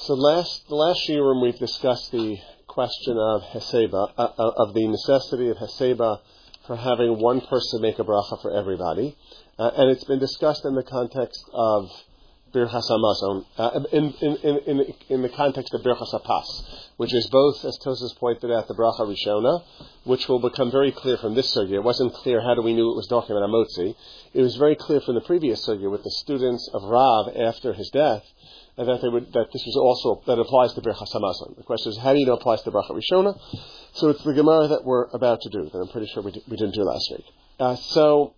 So the last year when we've discussed the question of Heseba, of the necessity of Heseba for having one person make a bracha for everybody, and it's been discussed in the context of Birchas Hamazon, in the context of Birchas Hapas, which is both, as Tosas pointed out, the bracha Rishona, which will become very clear from this sugya. It wasn't clear how do we knew it was talking about Hamotzi. It was very clear from the previous sugya with the students of Rav after his death, that this was also, that applies to Birchas Hamazon. The question is, how do you know it applies to bracha Rishona? So it's the Gemara that we're about to do, that I'm pretty sure we didn't do last week. So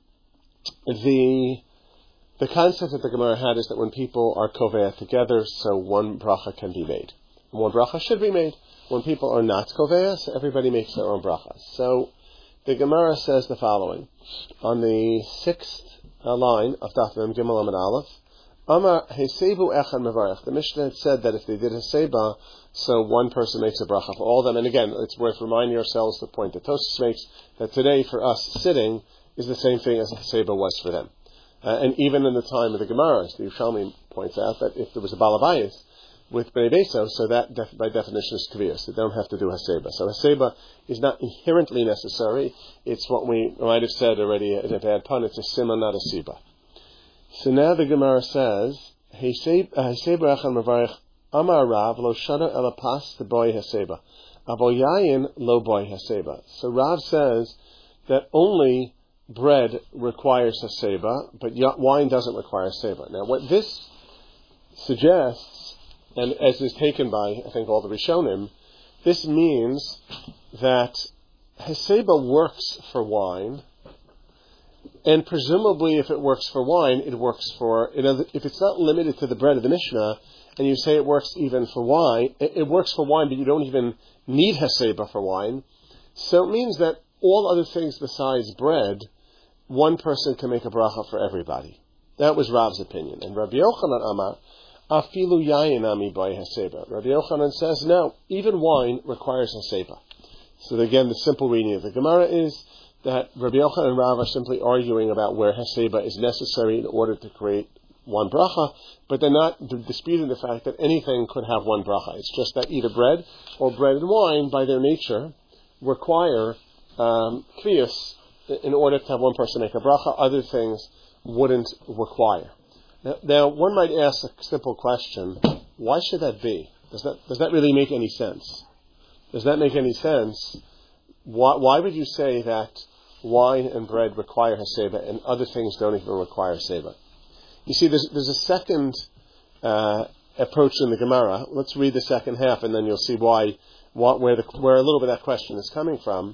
the concept that the Gemara had is that when people are kovea together, so one bracha can be made. And one bracha should be made. When people are not kovea, so everybody makes their own bracha. So the Gemara says the following. On the 6th line of Daf Mem Gimel Amud Aleph, Amar Hesebu Echad Mevarech. The Mishnah had said that if they did Heseba, so one person makes a bracha for all of them. And again, it's worth reminding ourselves the point that Tosfos makes, that today for us sitting is the same thing as Heseba was for them. And even in the time of the Gemara, the Yerushalmi points out that if there was a Balabayis with Bnei Beso, so that by definition is Kviyas. They don't have to do Haseba. So Haseba is not inherently necessary. It's what we might have said already in a bad pun. It's a Sima, not a Siba. So now the Gemara says, Haseba Echad Mevarech Amar Rav Lo Shana Elapas the boy Haseba Avoyayin Lo boy Haseba. So Rav says that only bread requires Haseba, but wine doesn't require Haseba. Now, what this suggests, and as is taken by, I think, all the Rishonim, this means that Haseba works for wine, and presumably if it works for wine, it works for, if it's not limited to the bread of the Mishnah, and you say it works even for wine, it works for wine, but you don't even need Haseba for wine, so it means that all other things besides bread, one person can make a bracha for everybody. That was Rav's opinion. And Rabbi Yochanan Amar, Afilu yayin ami by Haseba. Rabbi Yochanan says, no, even wine requires Haseba. So again, the simple reading of the Gemara is that Rabbi Yochanan and Rav are simply arguing about where Haseba is necessary in order to create one bracha, but they're not disputing the fact that anything could have one bracha. It's just that either bread or bread and wine, by their nature, require kviyas in order to have one person make a bracha. Other things wouldn't require. Now, one might ask a simple question: why should that be? Does that really make any sense? Does that make any sense? Why would you say that wine and bread require Haseba and other things don't even require Haseba? You see, there's a second approach in the Gemara. Let's read the second half, and then you'll see where a little bit of that question is coming from.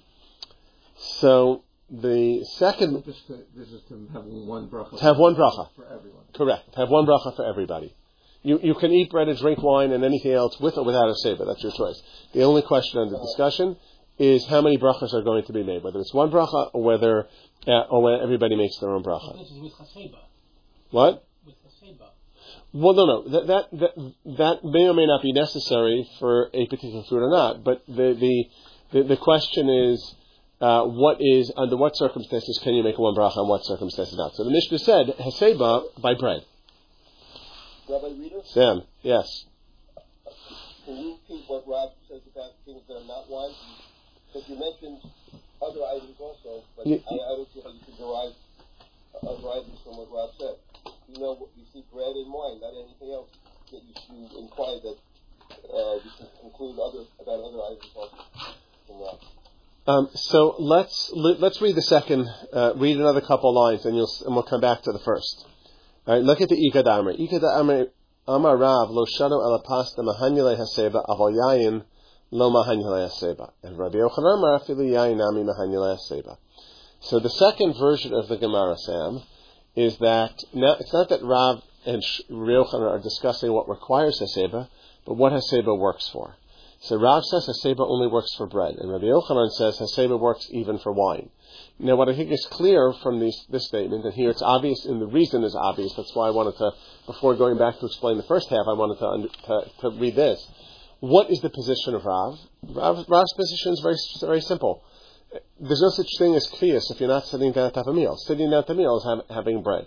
So the second, this is to have one bracha. To have one bracha for everyone. Correct. To have one bracha for everybody. You can eat bread and drink wine and anything else with or without a seba. That's your choice. The only question under discussion is how many brachas are going to be made, whether it's one bracha or whether everybody makes their own bracha. This is with Haseba. What? With Haseba. Well, no. That may or may not be necessary for a particular food or not. But the question is, under what circumstances can you make one bracha and what circumstances not? So the Mishnah said Haseba by bread. Rabbi Rita? Sam, yes. Can you repeat what Rob says about things that are not wine? Because you mentioned other items also, but I don't see how you can derive other items from what Rob said. You see bread and wine, not anything else that you imply that you can conclude about other items also from Rob. So let's read the second. Read another couple of lines, and we'll come back to the first. All right, look at the Ikad Amr. Ikad Amr Amar Rav lo shano elapasta mahanyale haseba aval yayin lo mahanyale haseba. And Rabbi Yochanan Amar afilu yayin nami mahanyale haseba. So the second version of the Gemara, Sam, is that it's not that Rav and Rabbi Yochanan are discussing what requires haseba, but what haseba works for. So Rav says Haseba only works for bread, and Rabbi Yochanan says Haseba works even for wine. Now, what I think is clear from this statement, and here it's obvious, and the reason is obvious, that's why I wanted to, before going back to explain the first half, I wanted to read this. What is the position of Rav? Rav's position is very, very simple. There's no such thing as kviyas if you're not sitting down to have a meal. Sitting down to a meal is having bread.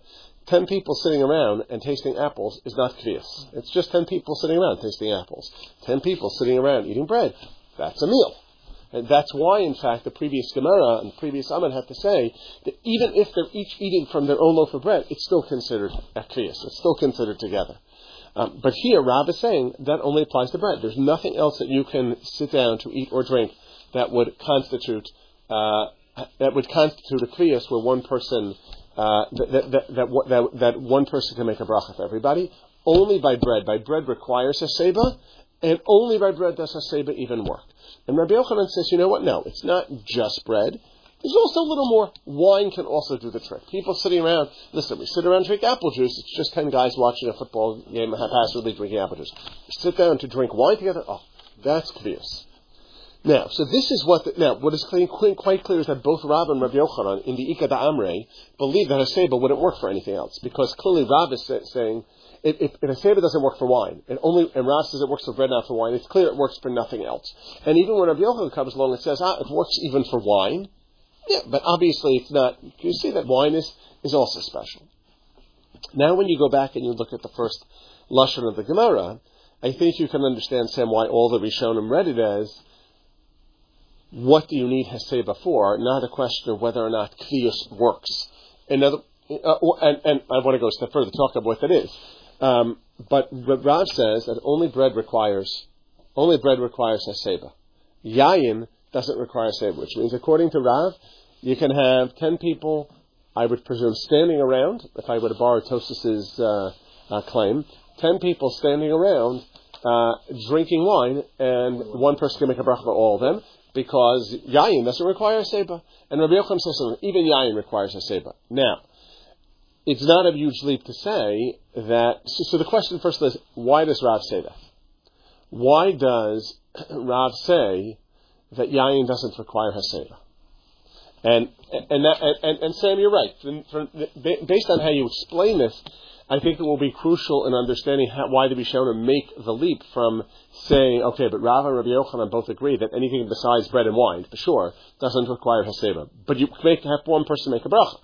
10 people sitting around and tasting apples is not kviyas. It's just 10 people sitting around tasting apples. 10 people sitting around eating bread, that's a meal. And that's why, in fact, the previous Gemara and the previous Amud had to say that even if they're each eating from their own loaf of bread, it's still considered a kviyas. It's still considered together. But here, Rav is saying that only applies to bread. There's nothing else that you can sit down to eat or drink that would constitute a kviyas where one person that one person can make a bracha for everybody. Only by bread. By bread requires a seba, and only by bread does a seba even work. And Rabbi Yochanan says, you know what? No, it's not just bread. There's also a little more. Wine can also do the trick. People sitting around, listen, we sit around and drink apple juice. It's just 10 guys watching a football game haphazardly drinking apple juice. Sit down to drink wine together. Oh, that's kviyas. Now, so this is what is quite clear is that both Rav and Rabbi Yochanan in the Ika Da'amrei believe that a seba wouldn't work for anything else, because clearly Rav is saying if a seba doesn't work for wine, and Rav says it works for bread, not for wine, it's clear it works for nothing else. And even when Rabbi Yochanan comes along and says, it works even for wine, yeah, but obviously it's not. You see that wine is also special. Now, when you go back and you look at the first lashon of the Gemara, I think you can understand, Sam, why all the Rishonim read it as, what do you need Heseba for? Not a question of whether or not Kviyus works. And I want to go a step further, talk about what that is. But Rav says that only bread requires Heseba. Yayin doesn't require Heseba, which means according to Rav, you can have 10 people, I would presume, standing around, if I were to borrow Tosas's claim, 10 people standing around drinking wine, and one person can make a bracha for all of them, because Yayin doesn't require a seba. And Rabbi Yochanan says even Yayin requires a seba. Now, it's not a huge leap to say that... So the question first is, why does Rav say that? Why does Rav say that Yayin doesn't require a seba? And Sam, you're right. Based on how you explain this, I think it will be crucial in understanding why the Rishonim make the leap from saying, okay, but Rav and Rabbi Yochanan both agree that anything besides bread and wine, for sure, doesn't require Heseba. But you have one person make a bracha.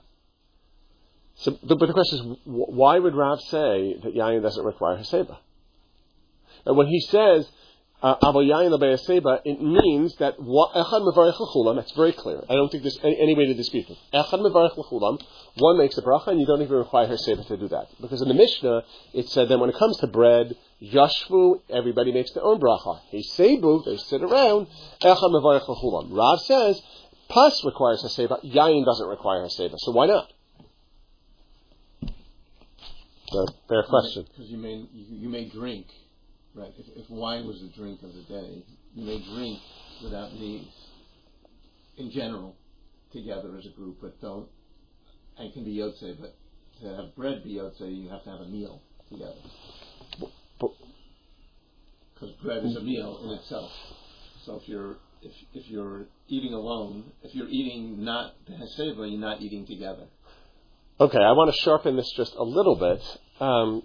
So, but the question is, why would Rav say that Yayin doesn't require Heseba? And when he says, Avo Yayin L'Bei Heseba, it means that Echad Mevarech L'Chulam, that's very clear. I don't think there's any way to dispute it. Echad Mevarech L'Chulam, one makes a bracha, and you don't even require Heseba to do that. Because in the Mishnah, it said that when it comes to bread, Yashvu, everybody makes their own bracha. Hesebu, they sit around, Echad Mevarech L'Chulam. Rav says, Pas requires Heseba, Yayin doesn't require Heseba. So why not? Fair question. Because you may drink, right? If wine was the drink of the day, you may drink without needs, in general, together as a group, but don't. And it can be Yotzei, but to have bread be Yotzei, you have to have a meal together. Because bread is a meal in itself. So if you're eating alone, if you're eating not the Heseba, you're not eating together. Okay, I want to sharpen this just a little bit. I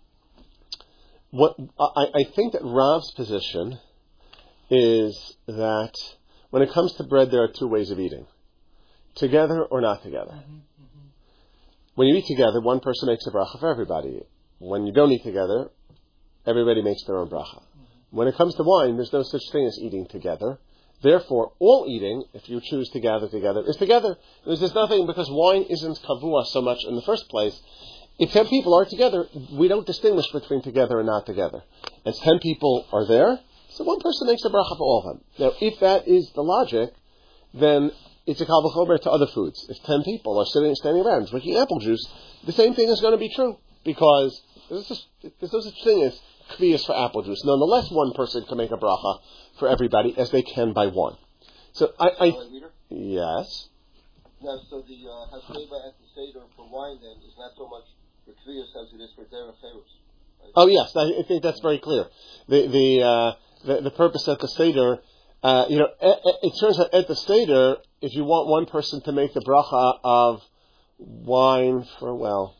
think that Rav's position is that when it comes to bread, there are two ways of eating: together or not together. When you eat together, one person makes a bracha for everybody. When you don't eat together, everybody makes their own bracha. When it comes to wine, there's no such thing as eating together. Therefore, all eating, if you choose to gather together, is together. There's nothing, because wine isn't kavua so much in the first place. If 10 people are together, we don't distinguish between together and not together. As 10 people are there, so one person makes a bracha for all of them. Now, if that is the logic, then it's a kal v'chomer to other foods. If 10 people are standing around drinking apple juice, the same thing is going to be true, because there's no such thing as kviyas for apple juice. Nonetheless, one person can make a bracha for everybody as they can by one. So yes. Now, so the Haseba at the Seder for wine then is not so much for kviyas as it is for derech cherus. Right? Oh yes, I think that's very clear. The purpose at the Seder, it turns out at the Seder, if you want one person to make the bracha of wine for,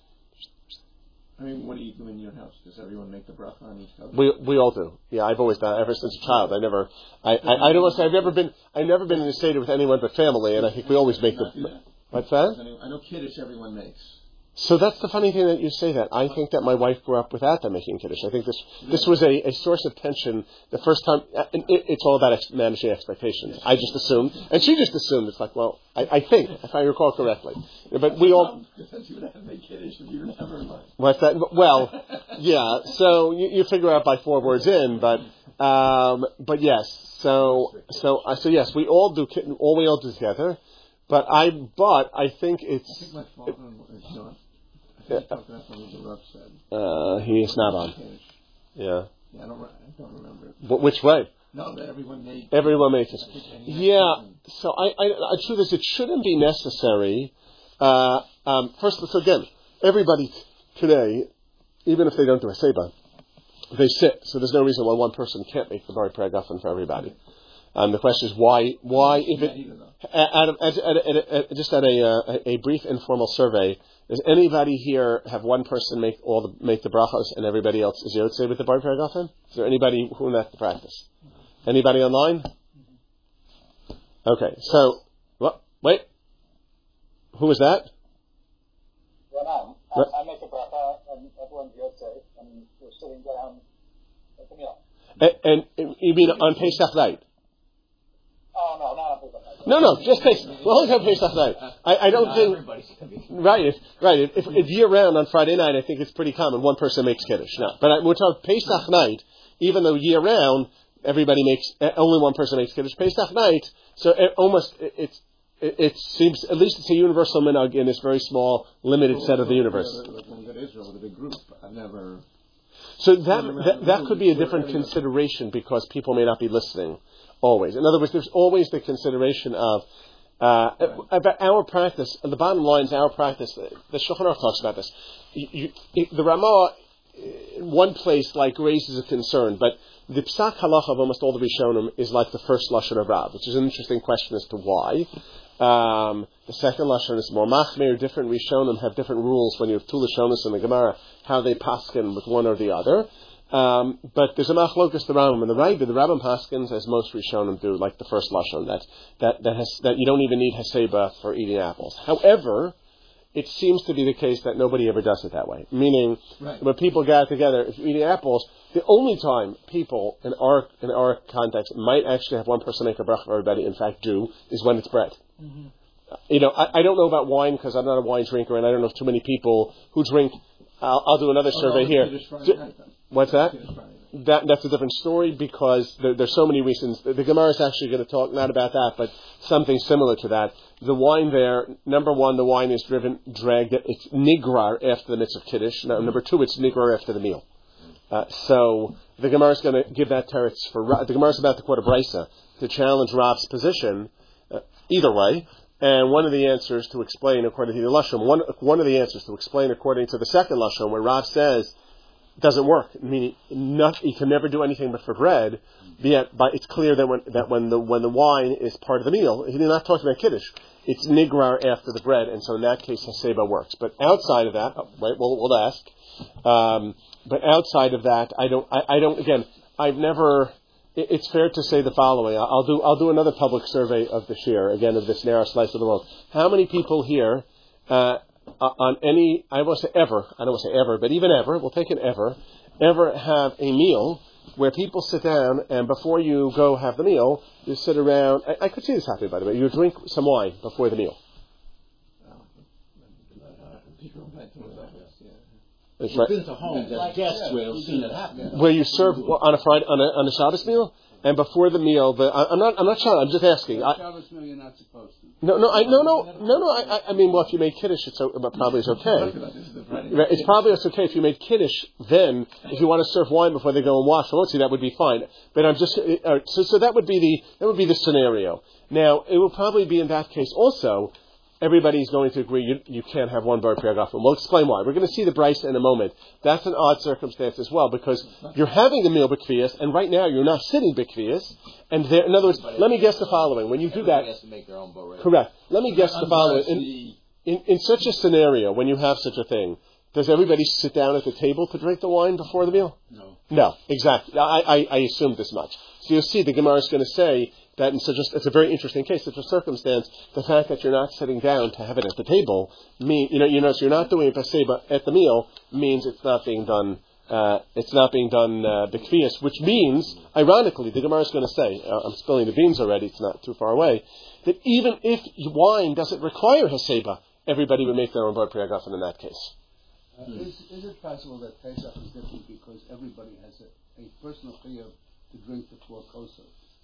I mean, what do you do in your house? Does everyone make the bracha on each other? We all do. Yeah, I've always done it ever since a child. I've never been in a Seder with anyone but family, and I think we always make the. What's that? I know Kiddush everyone makes. So that's the funny thing that you say that. I think that my wife grew up without them making Kiddush. I think this was a source of tension the first time. And it's all about managing expectations. I just assumed, and she just assumed. It's like, well, I think, if I recall correctly. But we all... Because you would have to make Kiddush if you never mind. What's that? Well, yeah, so you figure out by 4 words in, but yes. So yes, we all do together. But I think it's... I think my father-in-law is not. I think talking about something the Rav said. He is not on. Yeah. Yeah, I don't remember. Which way? No, that everyone made it. Yeah. So I truth is, it shouldn't be necessary. First, so again, everybody today, even if they don't do a seba, they sit. So there's no reason why one person can't make the Bar Pragafen for everybody. The question is why if it just at a brief informal survey, does anybody here have one person make the brachos and everybody else is yotzei with the Bar Pragafen? Is there anybody who that's the practice? Anybody online? Okay, so wait, who was that? I make a bracha and everyone's yotzei and we're sitting down at the meal. And you mean on Pesach night? Oh, no, not on Pesach night. No, just Pesach. We'll only have Pesach night. I don't think... Right. If year round on Friday night, I think it's pretty common. One person makes Kiddush. No, but we're talking Pesach night, even though year round, only one person makes Kiddush. Pesach night, so it seems, at least it's a universal minhag in this very small, limited set of the universe. When I go to Israel with a big group, I've never... So that could be a different consideration because people may not be listening always. In other words, there's always the consideration of about our practice. The bottom line is our practice. The Shulchan Aruch talks about this. The Ramah, in one place, raises a concern, but the Psak Halacha of almost all the Rishonim is like the first Lashon of Rav, which is an interesting question as to why. The second Lashon is more Machmir. Different Rishonim have different rules when you have two Lashonis in the Gemara, how they paskin with one or the other. But there's a machlokas the Rambam and the Rambam paskins as most Rishonim do, like the first lashon that you don't even need haseba for eating apples. However, it seems to be the case that nobody ever does it that way. Meaning, when people gather together, if you're eating apples, the only time people in our context might actually have one person make a bracha for everybody, in fact do, is when it's bread. Mm-hmm. I don't know about wine because I'm not a wine drinker, and I don't know too many people who drink. I'll do another survey here. What's that? That's a different story because there's so many reasons. The Gemara is actually going to talk not about that, but something similar to that. The wine there, number one, the wine is dragged. It's nigrar after the mitzvah kiddush. Now, number two, it's nigrar after the meal. So the Gemara is going to give that teretz for. The Gemara is about to quote a brisa to challenge Rav's position. Either way. And one of the answers to explain according to the Lashon, one of the answers to explain according to the second Lashon, where Rav says it doesn't work, meaning you can never do anything but for bread. But it's clear that when the wine is part of the meal, he's not talking about kiddush. It's nigrar after the bread, and so in that case, haseba works. But outside of that, we'll ask. But outside of that, I don't. Again, I've never. It's fair to say the following. I'll do another public survey of this year, again, of this narrow slice of the world. How many people here, on any, I don't want to say ever, but even ever, we'll take an ever have a meal where people sit down and before you go have the meal, you sit around, I could see this happening, by the way, you drink some wine before the meal. It's right. Been to homes as guests where you've seen it happen. Where you serve on a Friday on a Shabbos meal, and before the meal, I'm not sure. I'm just asking. Shabbos meal, you're not supposed to. No. I mean, well, if you made kiddush, probably it's okay. It's probably okay if you made kiddush. Then, if you want to serve wine before they go and wash, that would be fine. But I'm just so that would be the scenario. Now, it will probably be in that case also. Everybody's going to agree you can't have one bar priyagafen. We'll explain why. We're going to see the brisa in a moment. That's an odd circumstance as well because you're having the meal b'kviyas, and right now you're not sitting b'kviyas. And in other words, let me guess the following: when you do that, has to make their own bar, correct. Let me guess the following: in such a scenario, when you have such a thing, does everybody sit down at the table to drink the wine before the meal? No, exactly. I assumed this much. So you'll see the Gemara is going to say and so it's a very interesting case. It's a circumstance. The fact that you're not sitting down to have it at the table so you're not doing a paseba at the meal means it's not being done. B'kfiyas, which means, ironically, the Gemara is going to say, I'm spilling the beans already, it's not too far away, that even if wine doesn't require haseba, everybody would make their own bar priyagafen in that case. Is it possible that Pesach is different because everybody has a personal chiyuv to drink the 4 kosov?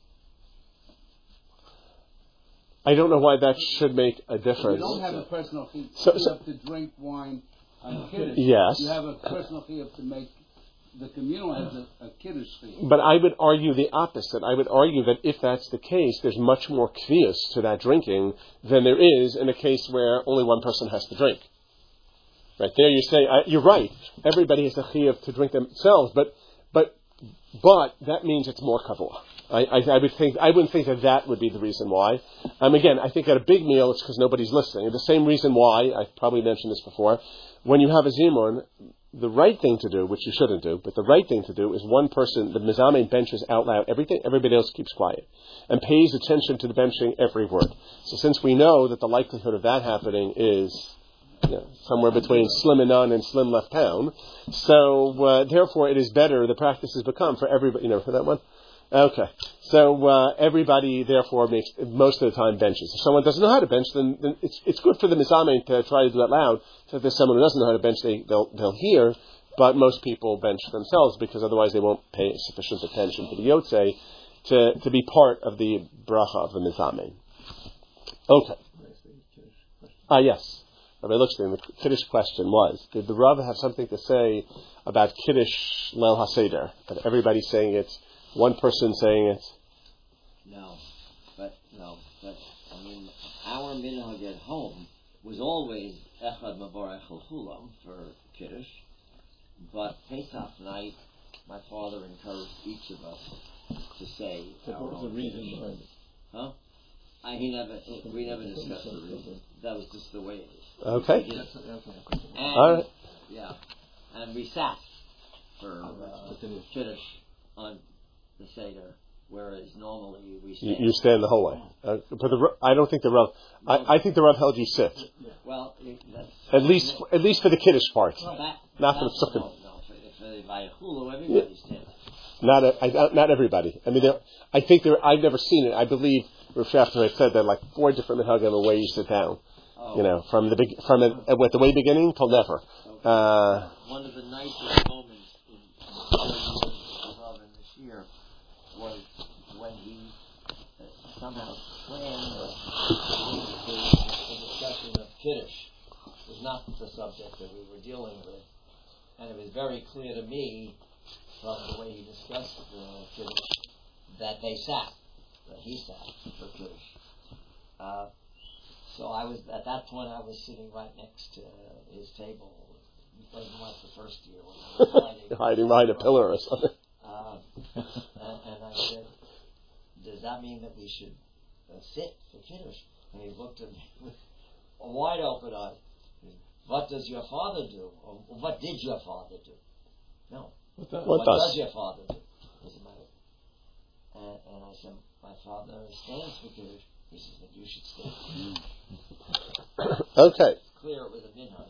I don't know why that should make a difference. You don't have a personal chiyuv to drink wine on Kiddush. Yes. You have a personal chiyuv to make the communal has a Kiddush chiyuv. But I would argue the opposite. I would argue that if that's the case, there's much more kviyas to that drinking than there is in a case where only one person has to drink. Right there, you say you're right. Everybody has a chiyuv to drink themselves, but that means it's more kavua. I wouldn't think that would be the reason why. Again, I think at a big meal it's because nobody's listening. The same reason why I probably mentioned this before. When you have a zimun, the right thing to do, which you shouldn't do, but the right thing to do is one person, the mizamein benches out loud everything, everybody else keeps quiet and pays attention to the benching every word. So since we know that the likelihood of that happening is somewhere between slim and none and slim left town, so therefore it is better, the practice has become for everybody, for that one? Okay. So everybody, therefore, makes most of the time benches. If someone doesn't know how to bench, then it's good for the mizamein to try to do that loud. So if there's someone who doesn't know how to bench, they'll hear. But most people bench themselves because otherwise they won't pay sufficient attention to the yotzei to be part of the bracha of the mizamein. Okay. Yes. Rabbi Luxstein, the Kiddush question was, did the Rav have something to say about Kiddush Leil HaSeder? That everybody's saying it, one person saying it? No, but I mean, our minhag at home was always Echad Mavarech Al Chulam for Kiddush, but Pesach night, my father encouraged each of us to say our own. What was the reason behind it? Huh? We never discussed the reason. That was just the way it is. Okay. And, all right. Yeah, and we sat for Kiddush on the Seder, whereas normally we stand. You stand the whole way. I don't think the Rav. I think the Rav held you sit. Well, at least for the Kiddush part, not for the Sukkot. No, for the Vayachulu, everybody stands. Not everybody. I mean, I think I've never seen it. I believe Rav Shafter had said there are like 4 different minhagim of where you sit down. From at the way beginning till never. One of the nicest moments in this year was when he somehow planned the discussion of Kiddush. It was not the subject that we were dealing with, and it was very clear to me from the way he discussed Kiddush that he sat for Kiddush. So at that point I was sitting right next to his table. It wasn't like the first year when I was hiding behind a pillar or something. And I said, does that mean that we should sit for Kiddush? And he looked at me with a wide open eye. What does your father do? Or what did your father do? No. What does your father do? Doesn't matter. And I said, my father stands for Kiddush. He says that you should stand. Okay. It's clear it was a minhag,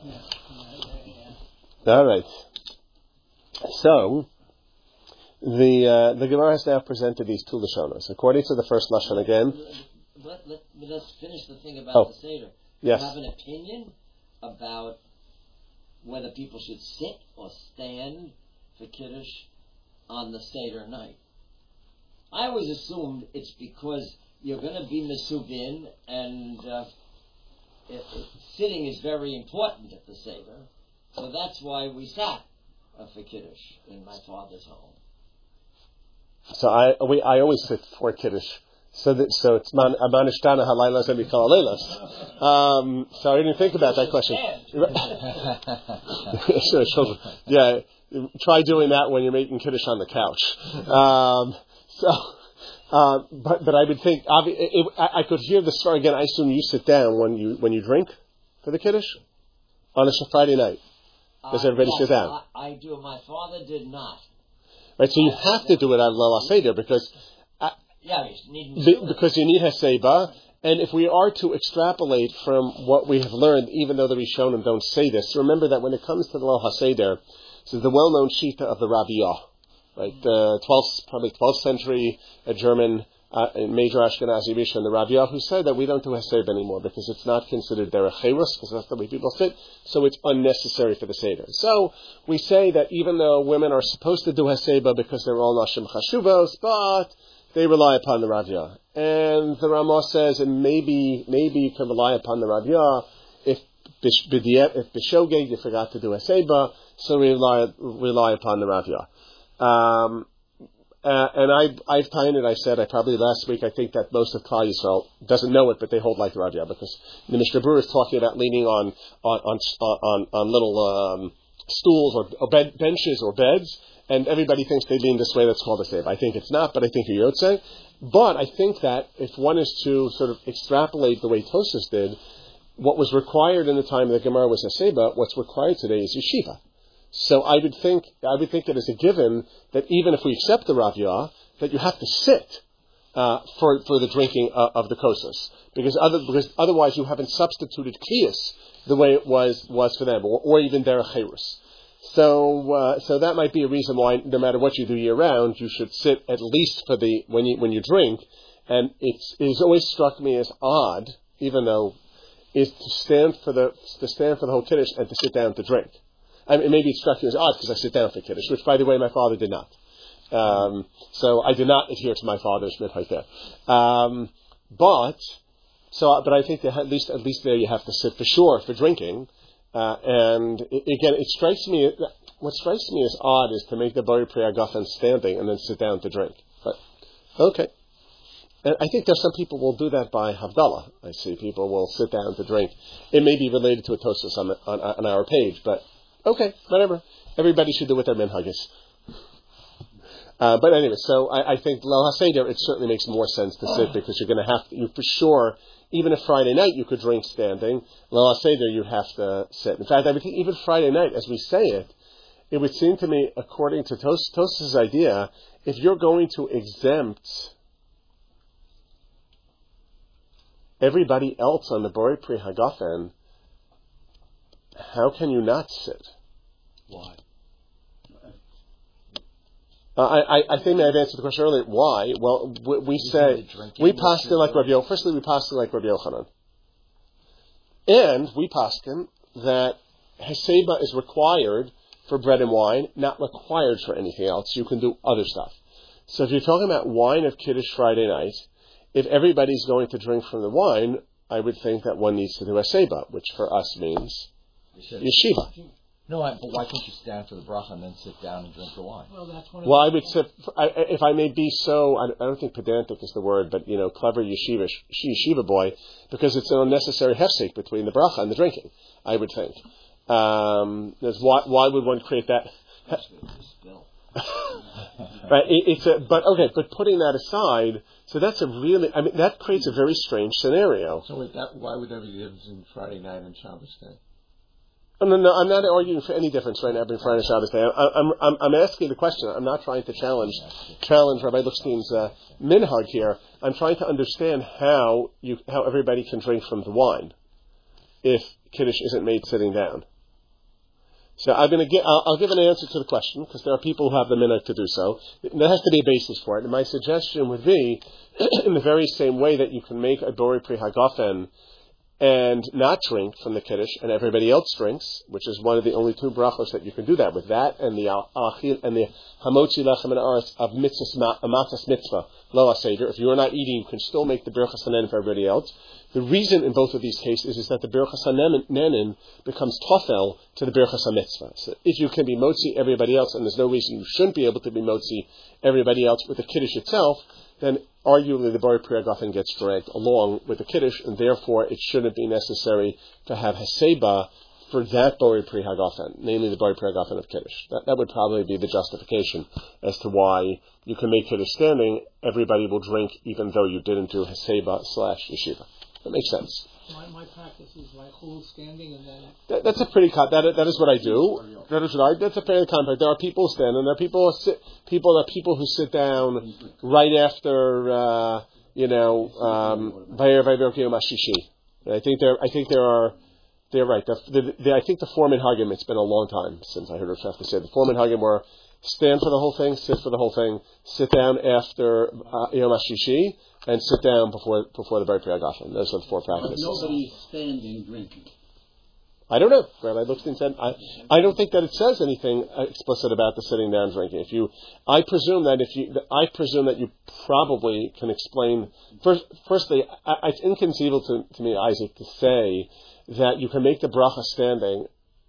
not All right. So the Gemara has now presented these 2 lashonos. According to the first lashon again. Let's finish the thing about the Seder. Yes. Do you have an opinion about whether people should sit or stand for Kiddush on the Seder night? I always assumed it's because you're going to be mesubin, and sitting is very important at the Seder. So that's why we sat for Kiddush in my father's home. So I always sit for Kiddush. So it's manishtana halaylas and mikal alaylas. So I didn't think about that question. Sure, yeah, try doing that when you're making Kiddush on the couch. But I would think I could hear the story again. I assume you sit down when you drink for the Kiddush on a Friday night. Does everybody sit down? I do. My father did not. Right, so you have to do it on Leil HaSeder because Yeah, because you need Haseba. And if we are to extrapolate from what we have learned, even though the Rishonim don't say this, remember that when it comes to the Leil HaSeder, this is the well-known Shita of the Raviyah, right? The 12th century German major Ashkenazi Rishon, the Raviyah, who said that we don't do Haseba anymore because it's not considered derech cherus, because that's the way people sit, so it's unnecessary for the Seder. So we say that even though women are supposed to do Haseba because they're all Nashim Chashuvos, but they rely upon the Raviyah. And the Ramah says, and maybe you can rely upon the Raviyah if B'shogeg you forgot to do Haseba, so we rely upon the Raviyah. And I've timed it. I said probably last week. I think that most of Klal Yisrael doesn't know it, but they hold like the Raviyah because the Mishnah Berurah is talking about leaning on little stools or benches or beds, and everybody thinks they lean this way. That's called a save. I think it's not, but I think you're Yotzei. But I think that if one is to sort of extrapolate the way Tosas did, what was required in the time of the Gemara was a seba. What's required today is yeshiva. So I would think it is a given that even if we accept the Raviyah, that you have to sit for the drinking of the kosas, because otherwise you haven't substituted kliyas the way it was for them, or even derech cherus. So that might be a reason why no matter what you do year round, you should sit at least for when you drink. And it's always struck me as odd, even though, is to stand for the whole kiddush and to sit down to drink. I mean, maybe it struck you as odd because I sit down for Kiddush, which, by the way, my father did not. So I did not adhere to my father's minhag there. But I think that at least there you have to sit for sure for drinking. And again, what strikes me as odd is to make the Bari Pri Hagafen standing and then sit down to drink. But, okay. And I think there's some people will do that by Havdalah. I see people will sit down to drink. It may be related to a Tosas on our page, but okay, whatever. Everybody should do what their minhag is. But anyway, so I think Leil HaSeder, it certainly makes more sense to sit because you're going to have to, you for sure, even if Friday night you could drink standing, Leil HaSeder you have to sit. In fact, I would think even Friday night, as we say it, it would seem to me, according to Tosas' idea, if you're going to exempt everybody else on the Bori Pri Hagafen, how can you not sit? Why? I think I've answered the question earlier. Why? Well, we say we paskin like Rabbi Yochanan. Firstly, we paskin like Rabbi Yochanan, and we paskin that Haseba is required for bread and wine, not required for anything else. You can do other stuff. So if you're talking about wine of Kiddush Friday night, if everybody's going to drink from the wine, I would think that one needs to do Haseba, which for us means yeshiva. No, but why can't you stand for the bracha and then sit down and drink the wine? Well, that's one. Well, I would sit, if I may be so, I don't think pedantic is the word, but, clever yeshiva boy, because it's an unnecessary hefsek between the bracha and the drinking, I would think. Why would one create that? Right, but putting that aside, so that's that creates a very strange scenario. So why would there be a difference in Friday night and Shabbos day? No, I'm not arguing for any difference right now between Friday and Shabbos day. I'm asking the question. I'm not trying to challenge Rabbi Luchstein's minhag here. I'm trying to understand how everybody can drink from the wine if Kiddush isn't made sitting down. So I'll give an answer to the question because there are people who have the minhag to do so. There has to be a basis for it. And my suggestion would be, in the very same way that you can make a Bori Pri Hagafen and not drink from the Kiddush, and everybody else drinks, which is one of the only two brachos that you can do that with, that and the Achil and the Hamotzi Lechem and Aretz of Matzas Mitzvah, Leil HaSeder. If you are not eating, you can still make the Birchas Hanenin for everybody else. The reason in both of these cases is that the Birchas Hanenin becomes Tofel to the Birchas HaMitzvah. So if you can be Motzi everybody else, and there's no reason you shouldn't be able to be Motzi everybody else with the Kiddush itself, then arguably the Bori Pri Hagafen gets dragged along with the Kiddush, and therefore it shouldn't be necessary to have Haseba for that Bori Pri Hagafen, namely the Bori Pri Hagafen of Kiddush. That would probably be the justification as to why you can make Kiddush standing, everybody will drink even though you didn't do Haseba /Yeshiva. That makes sense. My practice is like whole standing and then. That's a pretty that is what I do. That's a fairly common. There are people who stand and there are people who sit down right after I think they're right. I think the Foreman Hagim. It's been a long time since I heard Rav to say the Foreman Hagim were stand for the whole thing, sit for the whole thing, sit down after Yom HaShishi, and sit down before the Bar Pri Hagashon. Those are the four practices. But nobody's standing drinking. I don't know. Rabbi Lichtenstein said, I don't think that it says anything explicit about the sitting down drinking. I presume that you probably can explain. Firstly, it's inconceivable to me, Isaac, to say that you can make the bracha standing,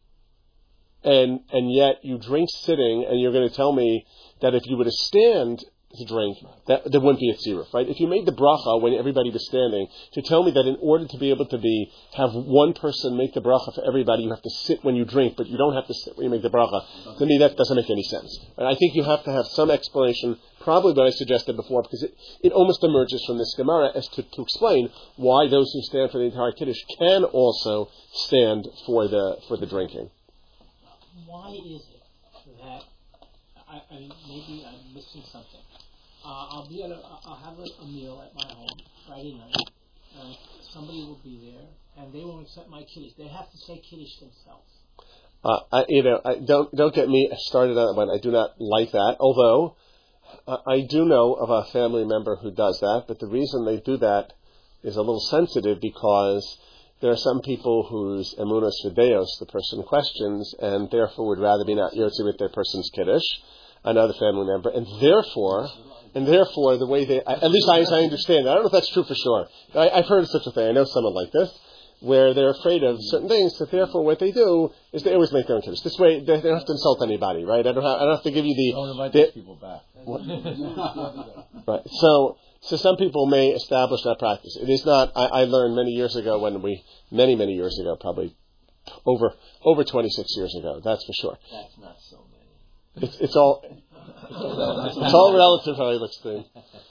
and yet you drink sitting, and you're going to tell me that if you were to stand to drink, that there wouldn't be a tziruf, right? If you made the bracha when everybody was standing, to tell me that in order to be able to have one person make the bracha for everybody, you have to sit when you drink, but you don't have to sit when you make the bracha. To me, that doesn't make any sense. And I think you have to have some explanation, probably what I suggested before, because it almost emerges from this Gemara as to explain why those who stand for the entire Kiddush can also stand for the drinking. Why is it that maybe I'm missing something? I'll have a meal at my home Friday night, and somebody will be there, and they won't accept my Kiddush. They have to say Kiddush themselves. Don't get me started on that one. I do not like that. Although I do know of a family member who does that, but the reason they do that is a little sensitive because there are some people whose emunos videos the person questions, and therefore would rather be not yotzi with their person's Kiddush, another family member, and therefore the way they, at least as I understand it, I don't know if that's true for sure. I've heard of such a thing. I know someone like this, where they're afraid of certain things, so therefore what they do is they always make their own Kiddush. This way, they don't have to insult anybody, right? I don't have to give you the... Don't invite those people back. Right. So some people may establish that practice. It is not, I learned many years ago, many years ago, probably over 26 years ago, that's for sure. That's not so many. It's all relative how he looks to.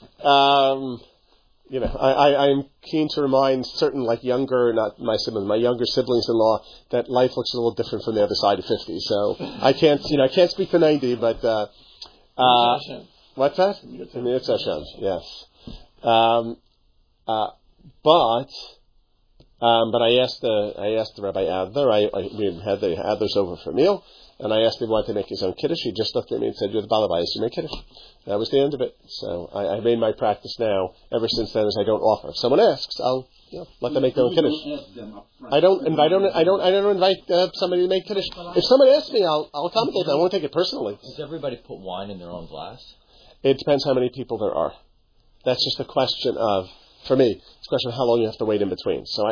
I'm keen to remind certain my younger siblings-in-law that life looks a little different from the other side of 50. So I can't speak to 90, but what's that? It's Hashem, yes. But I asked the Rabbi Adler. We had the Adlers over for a meal, and I asked him why to make his own Kiddush. He just looked at me and said, "You're the Balabais, you make Kiddush." That was the end of it. So I made my practice now. Ever since then, is I don't offer. If someone asks, I'll let them make their own Kiddush. I don't invite somebody to make Kiddush. If someone asks me, I'll accommodate them. I won't take it personally. Does everybody put wine in their own glass? It depends how many people there are. That's just a question of, for me, it's a question of how long you have to wait in between. So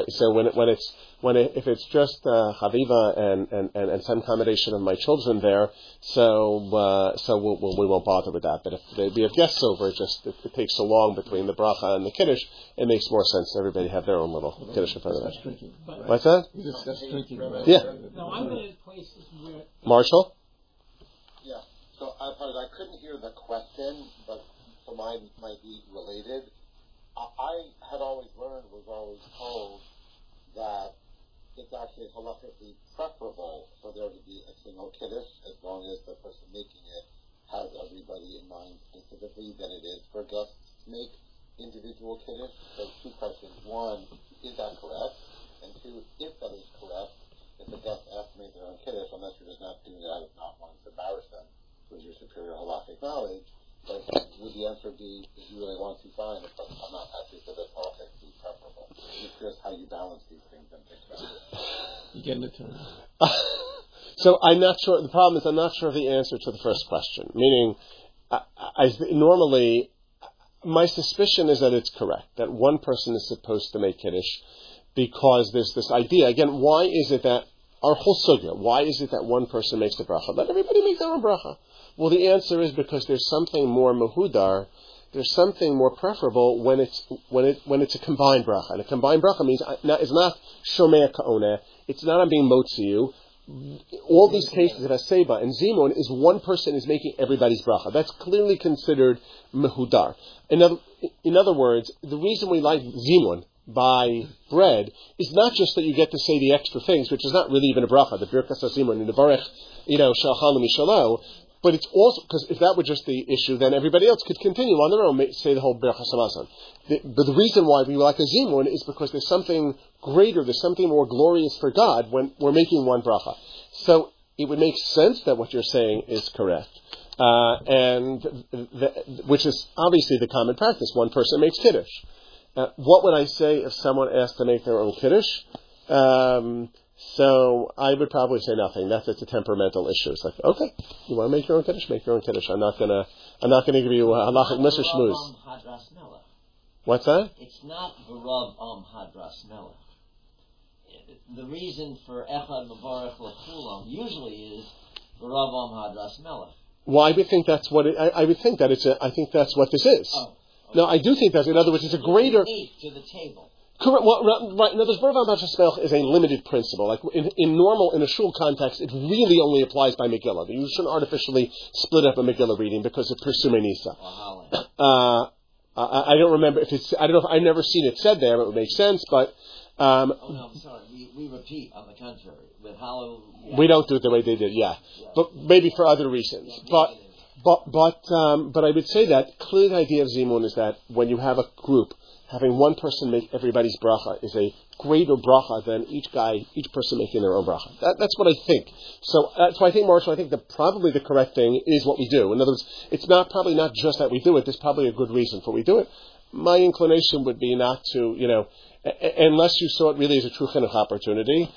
if it's just Haviva and some combination of my children there, so we won't bother with that. But if we have guests over, it takes so long between the bracha and the kiddush, it makes more sense to everybody have their own little kiddush in front of them. What's that? That's drinking. Yeah. No, I'm going to places where Marshall. Yeah. So I couldn't hear the question, but so mine might be related. I was always told that it's actually halakhically preferable for there to be a single kiddush as long as the person making it has everybody in mind specifically than it is for guests to make individual kiddush. So two questions. One, is that correct? And two, if that is correct, if the guest asks to make their own kiddush, unless you're just not doing it out of not wanting to embarrass them with your superior halakhic knowledge, but would the answer be, if you really want to, fine, but I'm not actually for this halakhically preferable. I'm just curious how you balance these things and think about it. You getting it to me? So I'm not sure. The problem is I'm not sure of the answer to the first question. Meaning, normally, my suspicion is that it's correct, that one person is supposed to make kiddush because there's this idea. Again, why is it that our whole sugya? Why is it that one person makes the bracha? Let everybody make their own bracha. Well, the answer is because there's something more mahudar. There's something more preferable when it's a combined bracha. And a combined bracha means it's not shomea ka'oneh. It's not I'm being motziu. All these cases of Aseba and Zimun is one person is making everybody's bracha. That's clearly considered mehudar. In other words, the reason we like Zimun, by bread is not just that you get to say the extra things, which is not really even a bracha, the Birkas HaZimun and the Barech, Shalchan Mishalo, but it's also, because if that were just the issue, then everybody else could continue on their own, say the whole Birkas HaMazon. But the reason why we like a Zimun is because there's something greater, there's something more glorious for God when we're making one bracha. So it would make sense that what you're saying is correct. Which is obviously the common practice. One person makes Kiddush. What would I say if someone asked to make their own Kiddush? So I would probably say nothing. It's a temperamental issue. It's like, okay, you want to make your own Kiddush? Make your own Kiddush. I'm not gonna give you a halachic Mr. Shmooze. What's that? It's not V'rav Hadras Melech. The reason for Echad Mevarech L'Kulam usually is V'rav Hadras Melech. Well, I would think that's what I would think that I think that's what this is. Oh, okay. No, I do think that's. In other words, it's a greater. To the table. Correct. Well, right. In other words, V'rav Hadras Melech is a limited principle. Like in a shul context, it really only applies by Megillah. You shouldn't artificially split up a Megillah reading because of Pirsumei Nisa. I don't remember if it's. I don't know. I've never seen it said there, but it would make sense. But I'm sorry. We repeat on the contrary with Hallel. Yeah. We don't do it the way they did. Yeah. But maybe for other reasons. But I would say that clearly the idea of Zimun is that when you have a group, having one person make everybody's bracha is a greater bracha than each person making their own bracha. That's what I think. So I think, Marshall, probably the correct thing is what we do. In other words, it's probably not just that we do it. There's probably a good reason for we do it. My inclination would be not to, unless you saw it really as a true chinuch opportunity.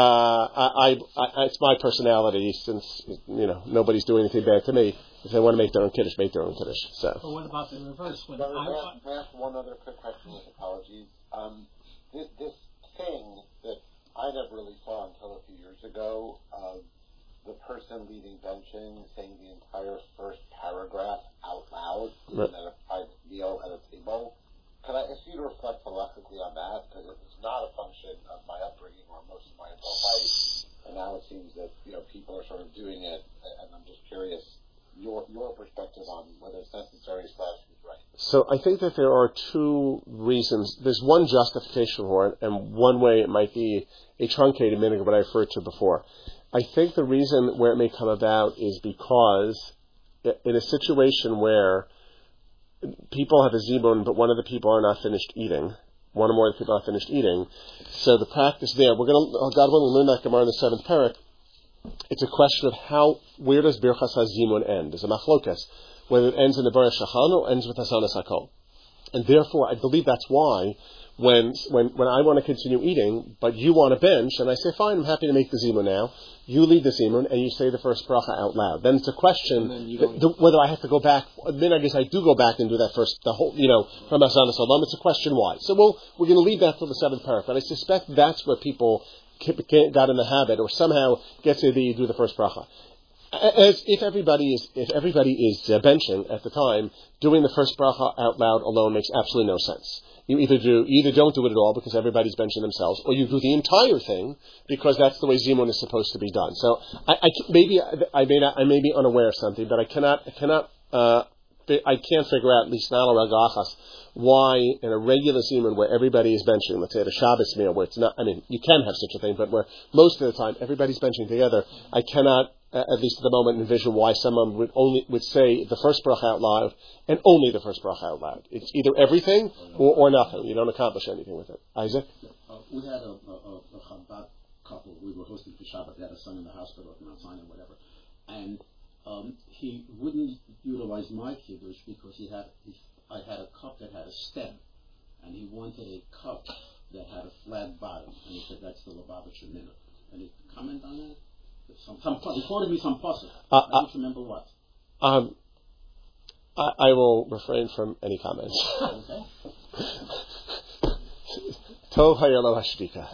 It's my personality, since nobody's doing anything bad to me. If they want to make their own Kiddush, make their own Kiddush. So. But what about the reverse? May I ask one other quick question with apologies? This thing that I never really saw until a few years ago of the person leading benching saying the entire first paragraph out loud, even at a private meal at a table. Can I ask you to reflect halachically on that? Because it's not a function of my upbringing or most of my adult life, and now it seems that people are sort of doing it, and I'm just curious your perspective on whether it's necessary / is right. So I think that there are two reasons. There's one justification for it, and one way it might be a truncated minhag of what I referred to before. I think the reason where it may come about is because in a situation where people have a zimun, but one of the people are not finished eating, one or more of the people are not finished eating, so the practice there, we're going to, God willing, learn that Gemara in the 7th parak. It's a question of where does Birchas HaZimun end? There's a machlokas, whether it ends in the Baruch Shachan or ends with Hasanas HaKol. And therefore, I believe that's why when I want to continue eating, but you want to bench, and I say, fine, I'm happy to make the Zimun now, you lead the Zimun, and you say the first bracha out loud. Then it's a question whether I have to go back. Then I guess I do go back and do that first, the whole, from Hasanas HaKol. It's a question why. So we're going to leave that till the 7th parak, but I suspect that's where people got in the habit, or somehow gets the idea you do the first bracha. As if everybody is benching at the time, doing the first bracha out loud alone makes absolutely no sense. You either don't do it at all because everybody's benching themselves, or you do the entire thing because that's the way Zimun is supposed to be done. So I may be unaware of something, but I can't figure out, at least not al ragachas, why in a regular Zimun where everybody is benching, let's say at a Shabbos meal where it's not, you can have such a thing, but where most of the time everybody's benching together, I cannot, at least at the moment, envision why someone would say the first bracha out loud and only the first bracha out loud. It's either everything or nothing. You don't accomplish anything with it. Isaac? We had a Chabad couple. We were hosting for Shabbat. They had a son in the hospital at Mount Sinai, whatever. And he wouldn't utilize my kiddush because I had a cup that had a stem, and he wanted a cup that had a flat bottom, and he said that's the Lubavitcher minhag. Any comment on that? He quoted me some pasuk. I don't remember what. I will refrain from any comments. Okay. Tov hayalo hashtika.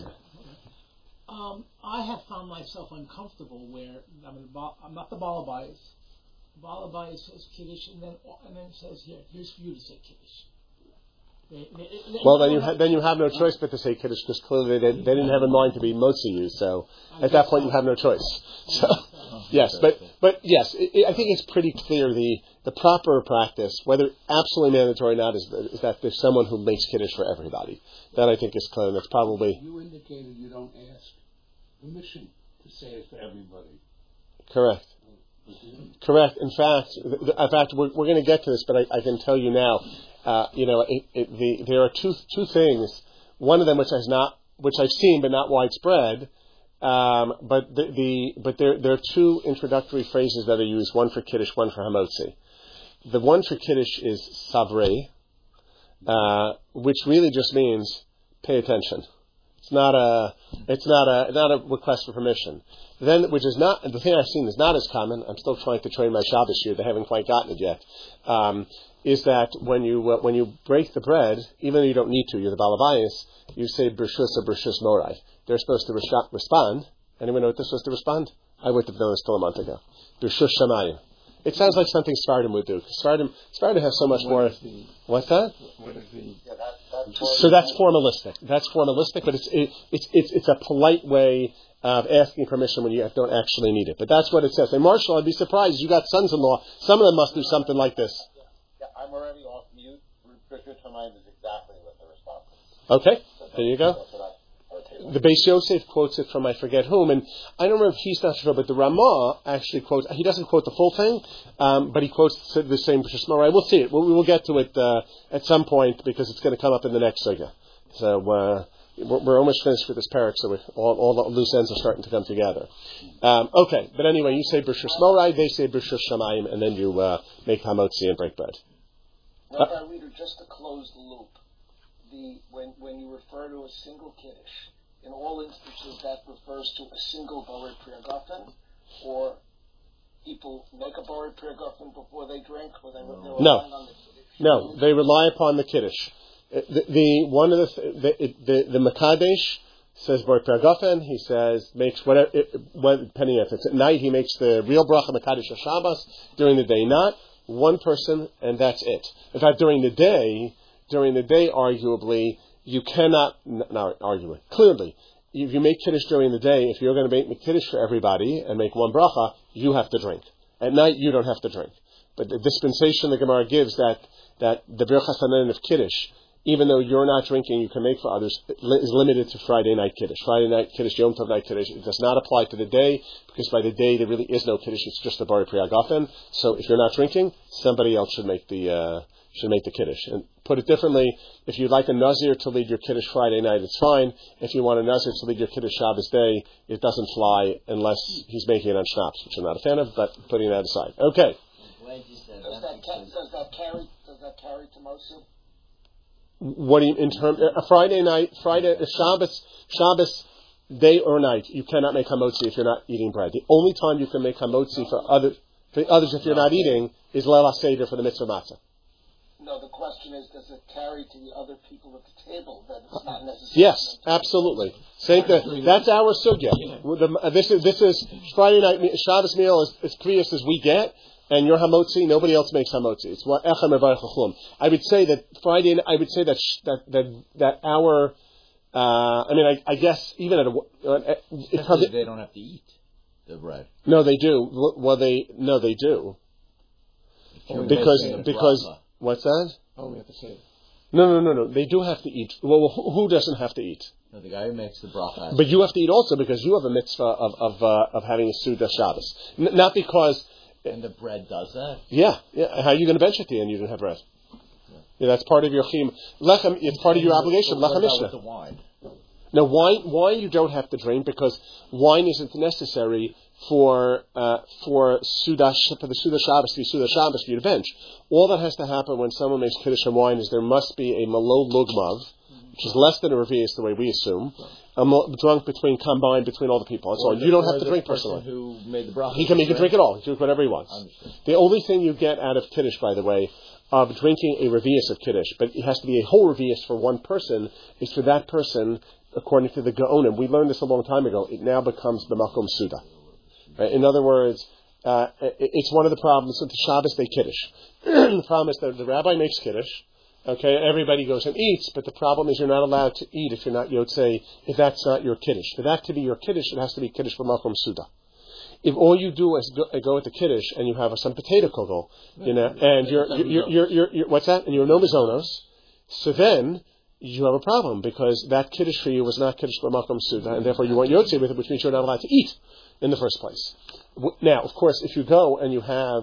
I have found myself uncomfortable where I'm not the balabais. The balabais says kiddush, and then says here's for you to say kiddush. Well, then you have no choice but to say kiddush because clearly they didn't have in mind to be motzi you. So at that point you have no choice. So Yes, but yes, I think it's pretty clear the proper practice, whether absolutely mandatory or not, is that there's someone who makes Kiddush for everybody. That I think is clear, and that's probably... You indicated you don't ask permission to say it for everybody. Correct. Correct. In fact, we're going to get to this, but I can tell you now. There are two things. One of them, which I've seen, but not widespread. But there are two introductory phrases that are used. One for Kiddush, one for Hamotzi. The one for Kiddush is Savrei, which really just means pay attention. It's not a request for permission. Then, which is not, the thing I've seen is not as common. I'm still trying to train my Shabbos here. They haven't quite gotten it yet. Is that when you break the bread, even though you don't need to, you're the Balabayas, you say Bershus or Bershus Morai. They're supposed to respond. Anyone know what they're supposed to respond? I would have known this till a month ago. Bershus Shamayim. It sounds like something Sfardim would do. Sfardim has so much more. What's that? So that's formalistic. That's formalistic, but it's a polite way of asking permission when you don't actually need it. But that's what it says. And Marshall, I'd be surprised. You got sons-in-law. Some of them must do something like this. Yeah, I'm already off mute. Bershus Shamayim is exactly what the response is. Okay, there you go. The Beis Yosef quotes it from I forget whom, and I don't remember if he's not sure, but the Ramah actually quotes, he doesn't quote the full thing, but he quotes the same Bershus Morai. We'll see it. We will get to it at some point because it's going to come up in the next sugya. So we're almost finished with this parak, so all the loose ends are starting to come together. Okay, but anyway, you say Bershus Morai, they say Bershus Shamayim, and then you make Hamotzi and break bread. Rabbi Reader, just to close the loop, when you refer to a single Kiddush, in all instances, that refers to a single Borei Pri Hagafen, or people make a Borei Pri Hagafen before they drink, or they rely on the Kiddush? No, they rely upon the Kiddush. The Makadesh says Borei Pri Hagafen. He says makes whatever. Depending if it's at night, he makes the real bracha Makadesh or Shabbos. During the day, not one person, and that's it. In fact, during the day, arguably. You cannot, not arguably, clearly, if you make Kiddush during the day, if you're going to make Kiddush for everybody and make one bracha, you have to drink. At night, you don't have to drink. But the dispensation the Gemara gives that the Birchas Hanan of Kiddush, even though you're not drinking, you can make for others, is limited to Friday night Kiddush. Friday night Kiddush, Yom Tov night Kiddush. It does not apply to the day, because by the day there really is no Kiddush, it's just the Borei Pri Hagafen. So if you're not drinking, somebody else should make the Kiddush. And put it differently, if you'd like a Nazir to lead your Kiddush Friday night, it's fine. If you want a Nazir to lead your Kiddush Shabbos day, it doesn't fly unless he's making it on Schnapps, which I'm not a fan of, but putting that aside. Okay. Does that carry to Mosul? What do you, in terms, Friday night, Shabbos day or night, you cannot make Hamotzi if you're not eating bread. The only time you can make Hamotzi for others if you're not eating is Leil HaSeder for the mitzvah matzah. No, the question is, does it carry to the other people at the table that it's not necessary? Yes, absolutely. That's our sugya. This is Friday night Shabbos meal as previous as we get, and your Hamotzi, nobody else makes Hamotzi. It's what Echem Evarech Chachum. I would say that Friday. I would say that our. I guess even at they don't have to eat the bread. No, they do. Well, they do. Because. What's that? Oh, we have to say it. No. They do have to eat. Well, who doesn't have to eat? No, the guy who makes the bracha. But you have to eat also because you have a mitzvah of having a Suda Shabbos. Not because. And the bread does that? Yeah. How are you going to bench at the end? You don't have bread. Yeah, that's part of your chim. Lechem, it's part of your obligation. Lechem Mishnah. The wine? Now, wine you don't have to drink because wine isn't necessary for the Suda Shabbos to be Suda Shabbos for you to bench. All that has to happen when someone makes Kiddush and wine is there must be a Malo Lugmav, which is less than a Revi'us the way we assume, drunk combined between all the people. That's all. You don't have to drink personally. Who made the bracha? He can drink it all. He can drink whatever he wants. The only thing you get out of Kiddush, by the way, of drinking a Revi'us of Kiddush, but it has to be a whole Revi'us for one person, is for that person, according to the Gaonim. We learned this a long time ago. It now becomes the Makom Suda. Right? In other words, it's one of the problems with the Shabbos Day Kiddush. The problem is that the rabbi makes Kiddush. Okay, everybody goes and eats, but the problem is you're not allowed to eat if you're not Yotzei, if that's not your Kiddush. For that to be your Kiddush, it has to be Kiddush for Makom Suda. if all you do is go at the kiddush and you have some potato kugel, and you're what's that? And you're no mizonos, so then you have a problem because that kiddush for you was not kiddush b'makom suda, and therefore you weren't yotze with it, which means you're not allowed to eat in the first place. Now, of course, if you go and you have